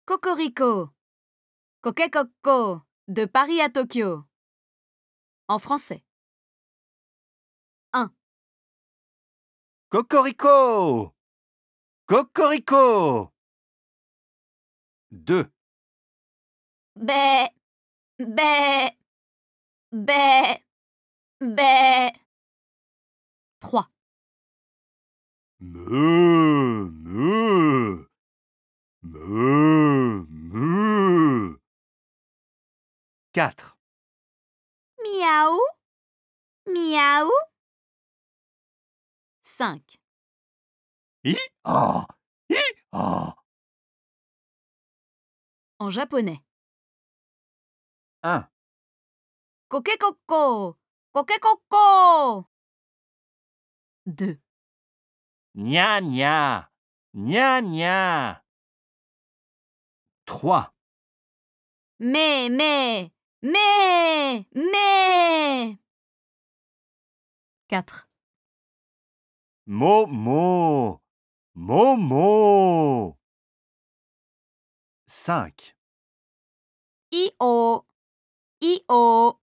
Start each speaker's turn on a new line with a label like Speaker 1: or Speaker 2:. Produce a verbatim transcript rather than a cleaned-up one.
Speaker 1: Cocorico. Coquet-coco. De Paris à Tokyo. En français. un.
Speaker 2: Cocorico! Cocorico! deux.
Speaker 1: Bé. Bé. Bé. Bé. trois.
Speaker 2: Meu, meu. Meu, meu. quatre.
Speaker 1: Miaou. Miaou. cinq.
Speaker 2: Hi-ah! Hi-ah!
Speaker 1: En japonais.
Speaker 2: un.
Speaker 1: Coquet-coco. Coquet-coco. deux.
Speaker 2: Gna, gna. Gna, gna. trois.
Speaker 1: Mais, mais. Mais. Mais. quatre.
Speaker 2: Momo. Momo. cinq.
Speaker 1: I-O. I-O.